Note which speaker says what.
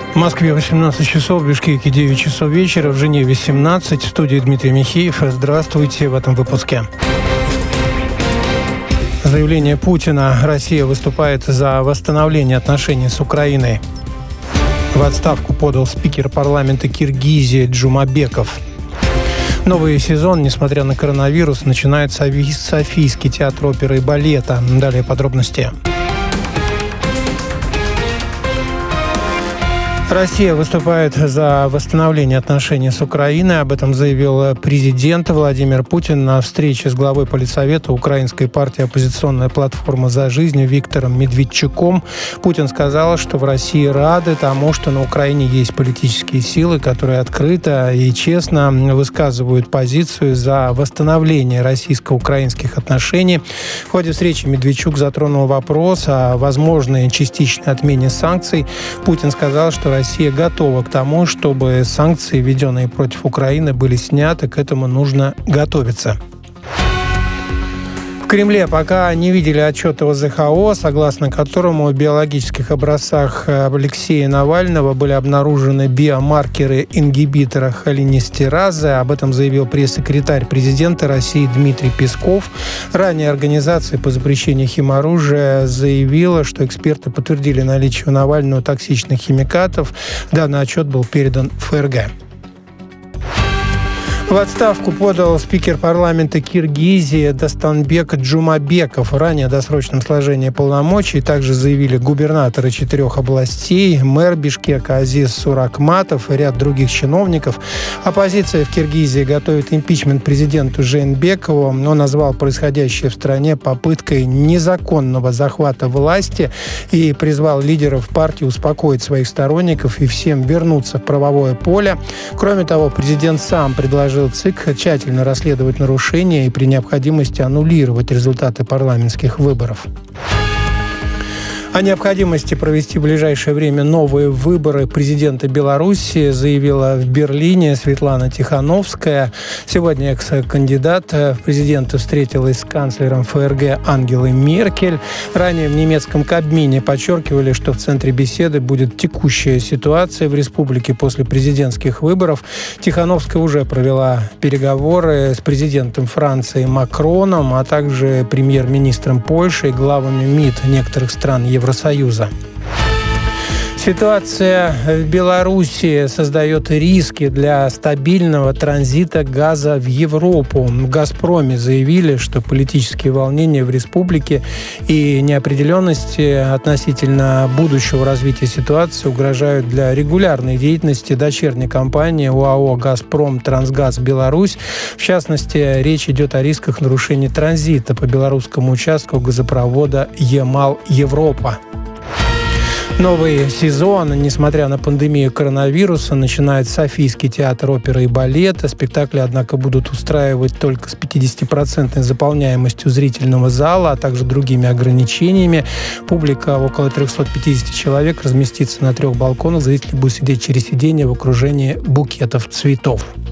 Speaker 1: В Москве 18 часов, в Бишкеке 9 часов вечера, в Женеве 17. В студии Дмитрий Михеев. Здравствуйте в этом выпуске. Заявление Путина. Россия выступает за восстановление отношений с Украиной. В отставку подал спикер парламента Киргизии Джумабеков. Новый сезон, несмотря на коронавирус, начинает Софийский театр оперы и балета. Далее подробности. Россия выступает за восстановление отношений с Украиной. Об этом заявил президент Владимир Путин на встрече с главой Политсовета Украинской партии «Оппозиционная платформа за жизнь» Виктором Медведчуком. Путин сказал, что в России рады тому, что на Украине есть политические силы, которые открыто и честно высказывают позицию за восстановление российско-украинских отношений. В ходе встречи Медведчук затронул вопрос о возможной частичной отмене санкций. Путин сказал, что Россия готова к тому, чтобы санкции, введенные против Украины, были сняты. К этому нужно готовиться. В Кремле пока не видели отчета ОЗХО, согласно которому в биологических образцах Алексея Навального были обнаружены биомаркеры ингибитора холинестеразы. Об этом заявил пресс-секретарь президента России Дмитрий Песков. Ранее Организация по запрещению химоружия заявила, что эксперты подтвердили наличие у Навального токсичных химикатов. Данный отчет был передан в ФРГ. В отставку подал спикер парламента Киргизии Дастанбек Джумабеков. Ранее о досрочном сложении полномочий также заявили губернаторы 4 областей, мэр Бишкека Азиз Суракматов и ряд других чиновников. Оппозиция в Киргизии готовит импичмент президенту Жээнбекову. Он назвал происходящее в стране попыткой незаконного захвата власти и призвал лидеров партии успокоить своих сторонников и всем вернуться в правовое поле. Кроме того, президент сам предложил ЦИК тщательно расследовать нарушения и при необходимости аннулировать результаты парламентских выборов. О необходимости провести в ближайшее время новые выборы президента Беларуси заявила в Берлине Светлана Тихановская. Сегодня экс-кандидат в президенты встретилась с канцлером ФРГ Ангелой Меркель. Ранее в немецком Кабмине подчеркивали, что в центре беседы будет текущая ситуация в республике после президентских выборов. Тихановская уже провела переговоры с президентом Франции Макроном, а также премьер-министром Польши и главами МИД некоторых стран Евросоюза. Ситуация в Беларуси создает риски для стабильного транзита газа в Европу. В «Газпроме» заявили, что политические волнения в республике и неопределенности относительно будущего развития ситуации угрожают для регулярной деятельности дочерней компании ОАО «Газпром Трансгаз Беларусь». В частности, речь идет о рисках нарушения транзита по белорусскому участку газопровода «Ямал-Европа». Новый сезон, несмотря на пандемию коронавируса, начинает Софийский театр оперы и балета. Спектакли, однако, будут устраивать только с 50% заполняемостью зрительного зала, а также другими ограничениями. Публика, около 350 человек, разместится на 3 балконах. Зрители будут сидеть через сиденье в окружении букетов цветов.